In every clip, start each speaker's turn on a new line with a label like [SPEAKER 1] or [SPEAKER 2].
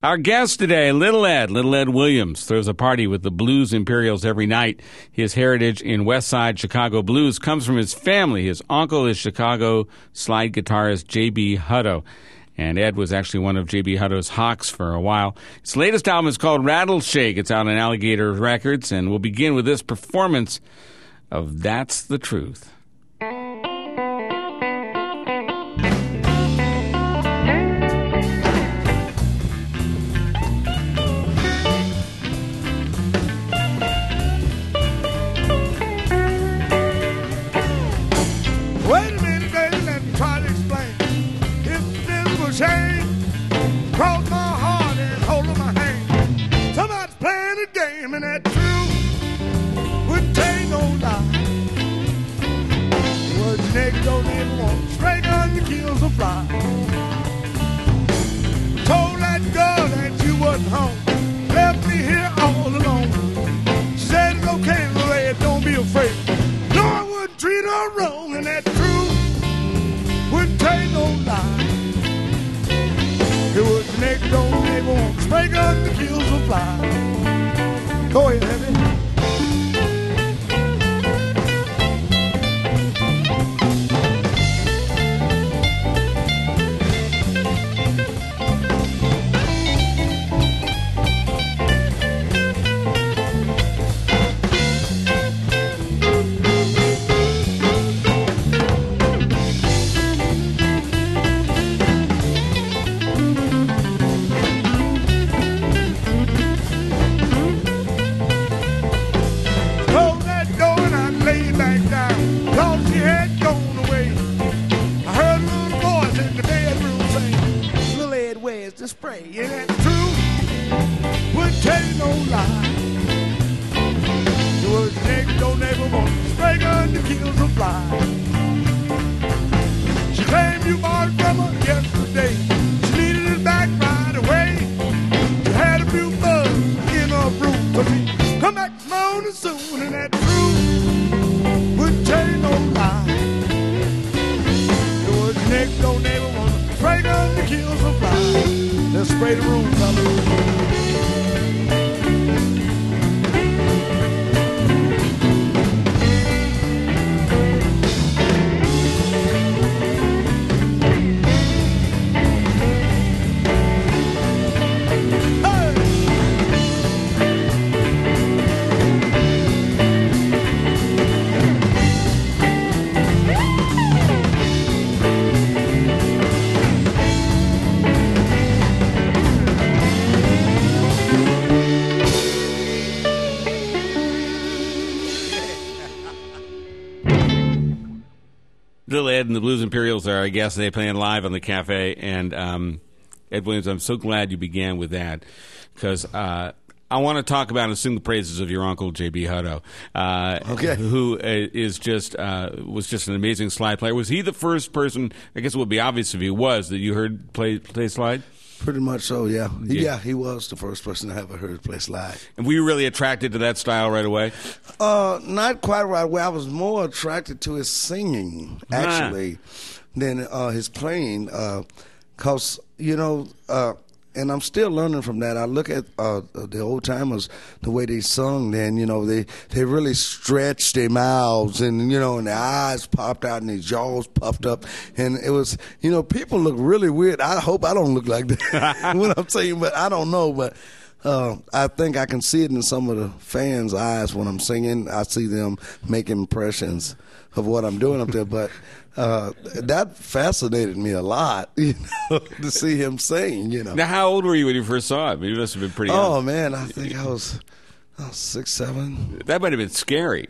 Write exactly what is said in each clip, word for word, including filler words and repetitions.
[SPEAKER 1] Our guest today, Little Ed, Little Ed Williams, throws a party with the Blues Imperials every night. His heritage in West Side Chicago blues comes from his family. His uncle is Chicago slide guitarist J B Hutto, and Ed was actually one of J B Hutto's hawks for a while. His latest album is called Rattleshake. It's out on Alligator Records, and we'll begin with this performance of That's the Truth.
[SPEAKER 2] Cross my heart and hold on my hand. Somebody's playing a game and that truth would take no lie. The word next don't even want straight gun to kill the fly. Told that girl that you wasn't home, left me here all alone. She said it's okay, Red, don't be afraid. No, I wouldn't treat her wrong, and that truth would take no lie. It was the next door neighbor want to spray gun to kill some fly. Go ahead, Heavy. Spray, yeah, that truth would tell no lie. It was next door neighbor want a spray gun to kill some fly. She claimed you bought it from her yesterday. She needed it back right away. She had a few bugs in her room, but she come back morning soon, and that truth would tell no lie. It was next door neighbor want a spray gun to kill some fly. Let's spray the room, fellas.
[SPEAKER 1] Little Ed and the Blues Imperials are our guests. They're playing live on the cafe. And um, Ed Williams, I'm so glad you began with that because uh, I want to talk about and sing the praises of your uncle J B Hutto, uh,
[SPEAKER 2] okay.
[SPEAKER 1] who is just uh, was just an amazing slide player. Was he the first person? I guess it would be obvious if he was that you heard play play slide.
[SPEAKER 2] Pretty much so, yeah.
[SPEAKER 1] yeah.
[SPEAKER 2] Yeah, he was the first person I ever heard play slide.
[SPEAKER 1] And were you really attracted to that style right away?
[SPEAKER 2] Uh, not quite right away. I was more attracted to his singing, actually, ah. than uh, his playing. Because, uh, you know, uh, and I'm still learning from that. I look at uh, the old timers, the way they sung then, you know, they, they really stretched their mouths and, you know, and their eyes popped out and their jaws puffed up. And it was, you know, people look really weird. I hope I don't look like that when I'm saying, but I don't know. But uh, I think I can see it in some of the fans' eyes when I'm singing. I see them making impressions of what I'm doing up there. But uh, that fascinated me a lot, you know, to see him sing, you know.
[SPEAKER 1] Now, how old were you when you first saw him? You must have been pretty young.
[SPEAKER 2] Oh, man, I think I was... Oh, six, seven.
[SPEAKER 1] That might have been scary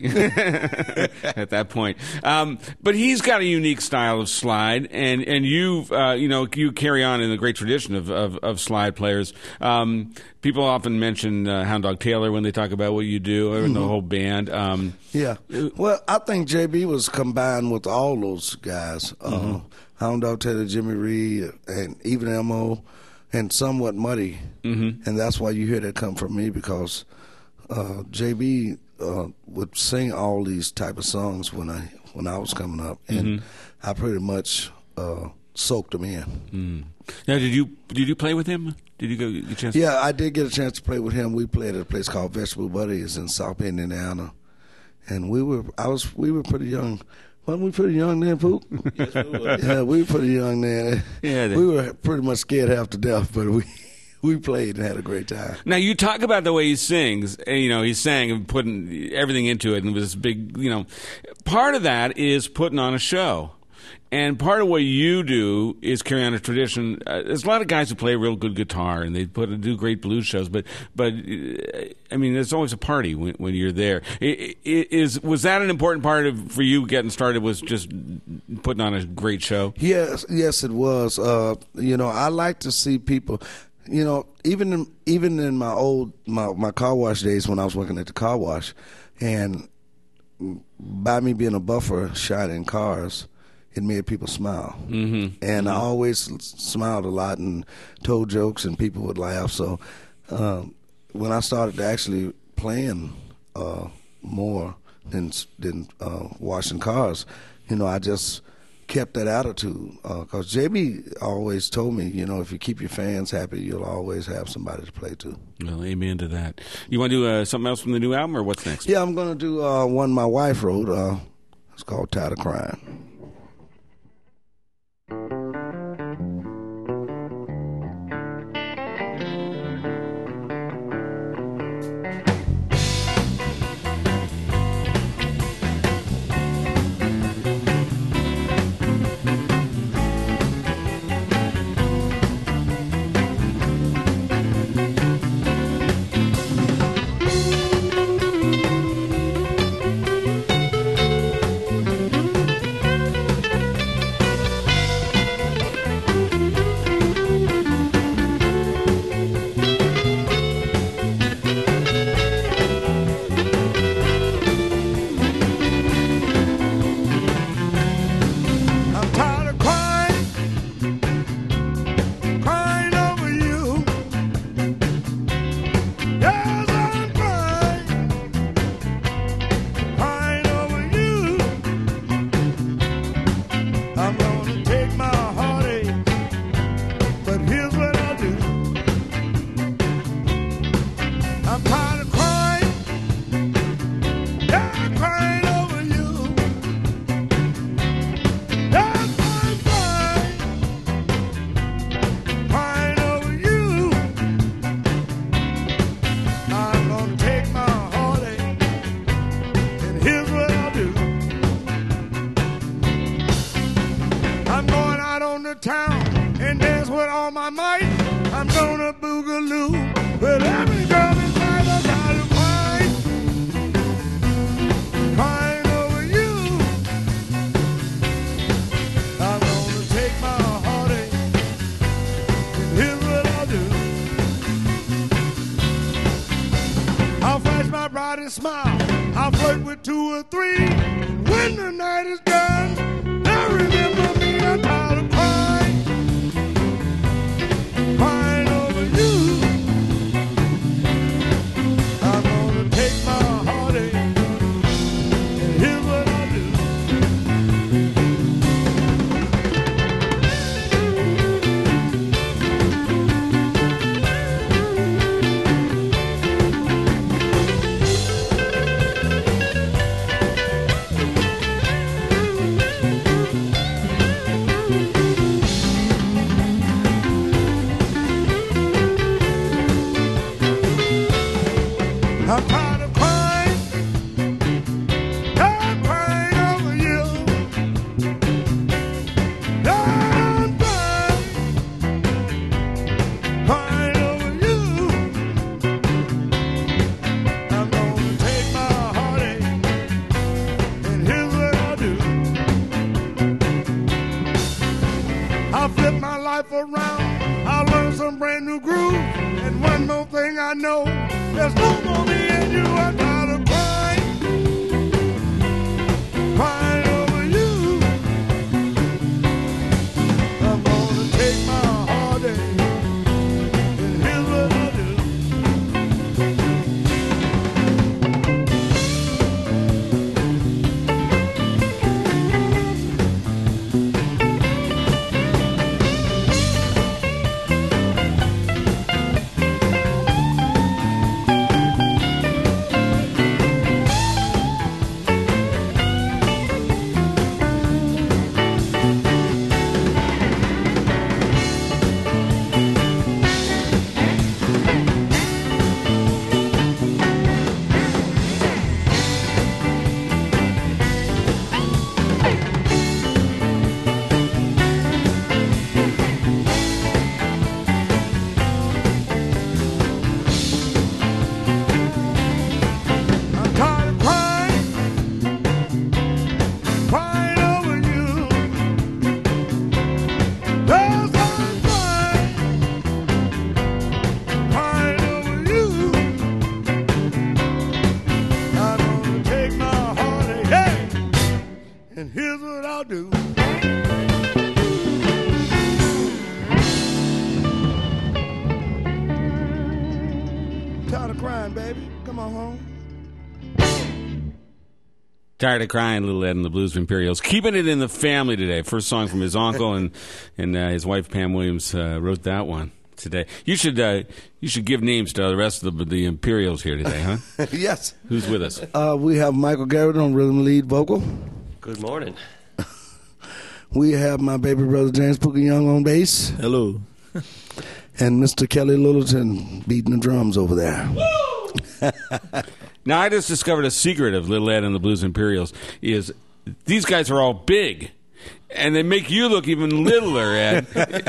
[SPEAKER 1] at that point. Um, but he's got a unique style of slide, and and you uh, you know you carry on in the great tradition of of, of slide players. Um, people often mention uh, Hound Dog Taylor when they talk about what you do, or mm-hmm. the whole band. Um,
[SPEAKER 2] yeah. Well, I think J B was combined with all those guys. Mm-hmm. Uh, Hound Dog Taylor, Jimmy Reed, and even M O, and somewhat Muddy. Mm-hmm. And that's why you hear that come from me, because Uh, J B uh, would sing all these type of songs when I when I was coming up, and mm-hmm. I pretty much uh, soaked them in.
[SPEAKER 1] Mm. Now, did you did you play with him? Did you go get a chance?
[SPEAKER 2] Yeah, I did get a chance to play with him. We played at a place called Vegetable Buddies in South Bend, Indiana, and we were I was we were pretty young. Wasn't we pretty young then, Poop?
[SPEAKER 3] Yes, we were.
[SPEAKER 2] Yeah, we were pretty young then.
[SPEAKER 1] Yeah, they-
[SPEAKER 2] we were pretty much scared half to death, but we we played and had a great time.
[SPEAKER 1] Now, you talk about the way he sings, and, you know, he sang and putting everything into it, and it was big, you know. Part of that is putting on a show. And part of what you do is carry on a tradition. Uh, there's a lot of guys who play real good guitar, and they put do great blues shows. But, but uh, I mean, there's always a party when, when you're there. I- I- Is was that an important part of for you getting started? Was just putting on a great show?
[SPEAKER 2] Yes, yes, it was. Uh, you know, I like to see people. You know, even in, even in my old my my car wash days when I was working at the car wash, and by me being a buffer shot in cars, it made people smile. Mm-hmm. And I always smiled a lot and told jokes, and people would laugh. So um, when I started actually playing uh, more than than uh, washing cars, you know, I just kept that attitude. Because J B always told me, you know, if you keep your fans happy, you'll always have somebody to play to.
[SPEAKER 1] Well, amen to that. You want to do uh, something else from the new album, or what's next?
[SPEAKER 2] Yeah, I'm going to do uh, one my wife wrote. Uh, it's called Tired of Crying.
[SPEAKER 4] Town and dance with all my might. I'm gonna boogaloo with every girl in sight. I gotta find, find over you. I'm gonna take my heartache, and here's what I'll do. I'll flash my brightest smile. I'll flirt with two or three. When the night is done, they'll remember me. I'm tired of crying, crying over you. I'm gonna take my heartache, and here's what I'll do. I'm tired of crying, I'm crying over you. I'm crying, crying over you. I'm gonna take my heartache, and here's what I'll do. I'll flip my life around, I'll learn some brand new groove, and one more thing I know, there's no more me and you. I'm tired of crying, crying over you. I'm gonna take my heartache, and here's what I'll do.
[SPEAKER 2] crying, baby. Come on home.
[SPEAKER 1] Tired of Crying, Little Ed and the Blues Imperials. Keeping it in the family today. First song from his uncle, and and uh, his wife Pam Williams uh, wrote that one today. You should uh, you should give names to the rest of the, the Imperials here today, huh?
[SPEAKER 2] Yes.
[SPEAKER 1] Who's with us?
[SPEAKER 2] Uh, we have Michael Garrett on rhythm lead vocal.
[SPEAKER 3] Good morning.
[SPEAKER 2] We have my baby brother James Pookie Young on bass.
[SPEAKER 5] Hello.
[SPEAKER 2] And Mister Kelly Littleton beating the drums over there.
[SPEAKER 1] Now, I just discovered a secret of Little Ed and the Blues Imperials is these guys are all big, and they make you look even littler, Ed.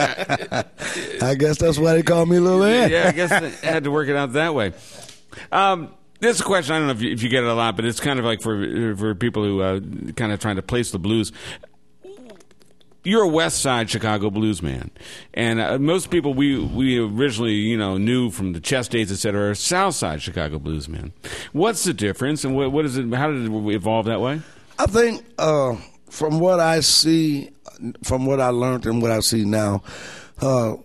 [SPEAKER 2] I guess that's why they call me Little Ed.
[SPEAKER 1] Yeah, I guess they had to work it out that way. Um, this is a question, I don't know if you, if you get it a lot, but it's kind of like for, for people who uh, kind of trying to place the blues. You're a West Side Chicago blues man, and uh, most people we we originally you know knew from the chess days, et cetera, are South Side Chicago blues men. What's the difference, and what, what is it? How did it evolve that way?
[SPEAKER 2] I think uh, from what I see, from what I learned and what I see now, uh,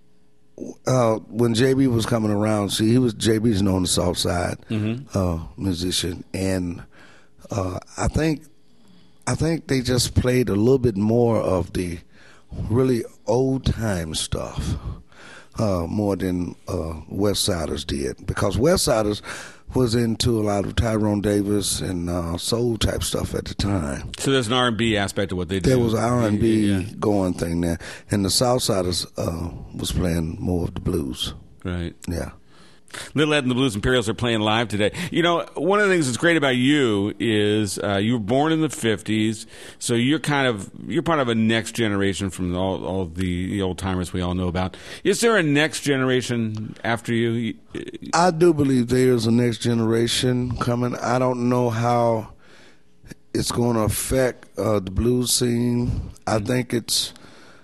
[SPEAKER 2] uh, when J B was coming around, see, he was J B's known the South Side mm-hmm. uh, musician, and uh, I think. I think they just played a little bit more of the really old time stuff, uh, more than uh, West Siders did, because West Siders was into a lot of Tyrone Davis and uh, soul type stuff at the time.
[SPEAKER 1] So there's an R and B aspect to what they do.
[SPEAKER 2] There was an R and B
[SPEAKER 1] yeah.
[SPEAKER 2] going thing there, and the South Siders uh, was playing more of the blues.
[SPEAKER 1] Right.
[SPEAKER 2] Yeah.
[SPEAKER 1] Little Ed and the Blues Imperials are playing live today. You know, one of the things that's great about you is uh, you were born in the fifties, so you're kind of you're part of a next generation from all, all the, the old timers we all know about. Is there a next generation after you?
[SPEAKER 2] I do believe there's a next generation coming. I don't know how it's going to affect uh, the blues scene. I mm-hmm. think it's.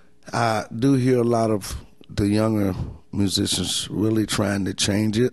[SPEAKER 2] I do hear a lot of the younger musicians really trying to change it.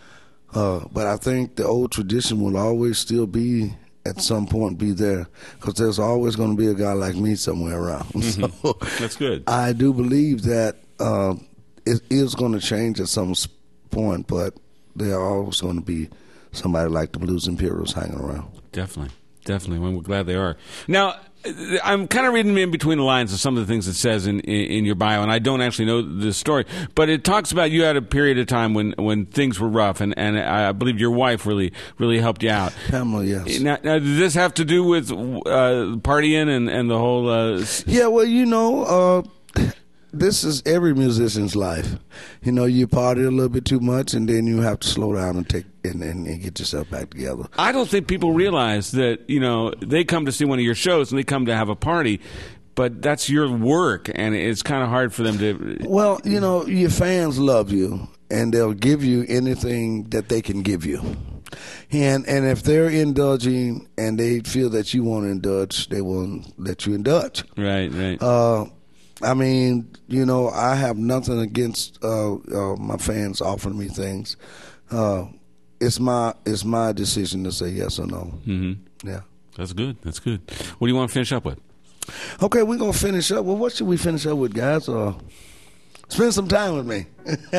[SPEAKER 2] Uh, but I think the old tradition will always still be, at some point, be there, because there's always going to be a guy like me somewhere around.
[SPEAKER 1] Mm-hmm. So that's good.
[SPEAKER 2] I do believe that uh, it is going to change at some point, but there are always going to be somebody like the Blues Imperials hanging around.
[SPEAKER 1] Definitely. Definitely. Well, we're glad they are. Now, I'm kind of reading in between the lines of some of the things it says in, in, in your bio, and I don't actually know this story, but it talks about you had a period of time when, when things were rough, and, and I believe your wife really really helped you out.
[SPEAKER 2] Pamela, yes.
[SPEAKER 1] Now, now does this have to do with uh, partying and, and the whole... Uh,
[SPEAKER 2] yeah, well, you know... Uh, this is every musician's life. You know, you party a little bit too much, and then you have to slow down and take and, and, and get yourself back together.
[SPEAKER 1] I don't think people realize that, you know, they come to see one of your shows and they come to have a party, but that's your work, and it's kind of hard for them to...
[SPEAKER 2] Well, you know, your fans love you, and they'll give you anything that they can give you. And and if they're indulging and they feel that you want to indulge, they will let you indulge.
[SPEAKER 1] Right, right.
[SPEAKER 2] Uh, I mean, you know, I have nothing against uh, uh, my fans offering me things. Uh, it's my it's my decision to say yes or no.
[SPEAKER 1] Mm-hmm.
[SPEAKER 2] Yeah,
[SPEAKER 1] that's good. That's good. What do you want to finish up with?
[SPEAKER 2] Okay, we're gonna finish up. Well, what should we finish up with, guys? Uh, spend some time with me.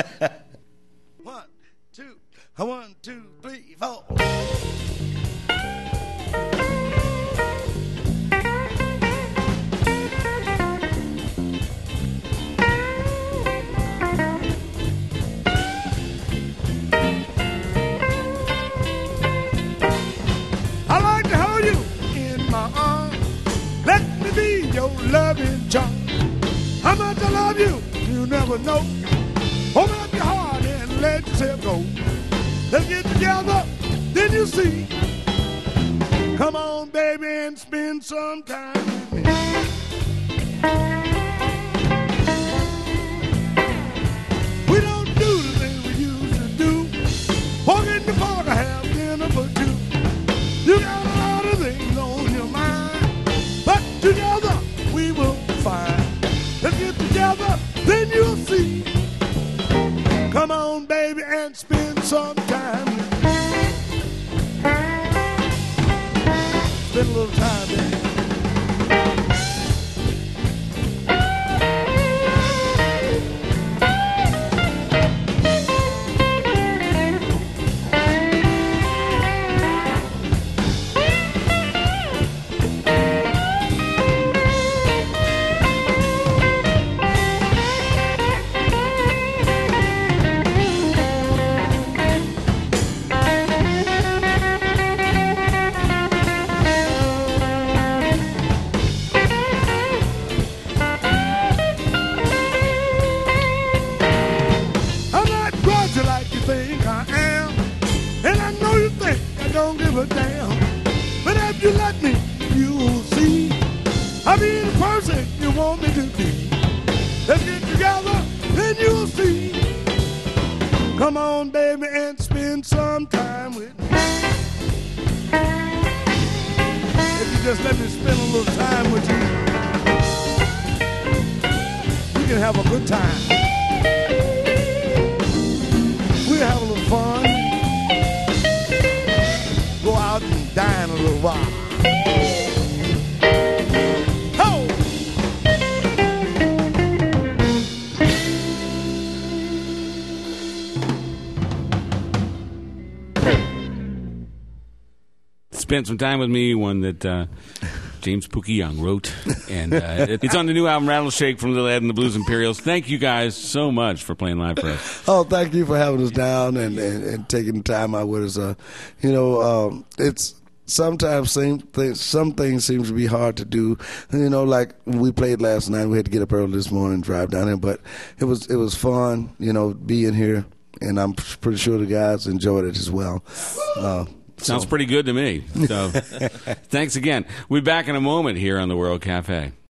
[SPEAKER 2] One, two, one, two, three, four.
[SPEAKER 4] Loving charm. How much I love you, you never know. Open up your heart and let yourself go. Let's get together, then you see. Come on, baby, and spend some time with me. We don't do the things we used to do. Walk in the park, I have dinner for two. You got a lot of things on your mind, but together we will find. Let's get together, then you'll see. Come on, baby, and spend some time with me. Spend a little time, baby. don't give a damn. But if you let me, you'll see I'll be the person you want me to be. Let's get together, then you'll see. Come on, baby, and spend some time with me. If you just let me spend a little time with you, we can have a good time. We'll have a little fun. Go out and dine a little while.
[SPEAKER 1] Spent Some Time With Me, one that uh, James Pookie Young wrote. And uh, it, it's on the new album, Rattleshake, from Little Ed and the Blues Imperials. Thank you guys so much for playing live for us.
[SPEAKER 2] Oh, thank you for having us down and, and, and taking the time out with us. Uh, you know, um, it's sometimes same things, some things seem to be hard to do. You know, like we played last night. We had to get up early this morning and drive down here. But it was, it was fun, you know, being here. And I'm pretty sure the guys enjoyed it as well. Uh,
[SPEAKER 1] Sounds
[SPEAKER 2] so.
[SPEAKER 1] pretty good to me. So thanks again. We'll be back in a moment here on the World Cafe.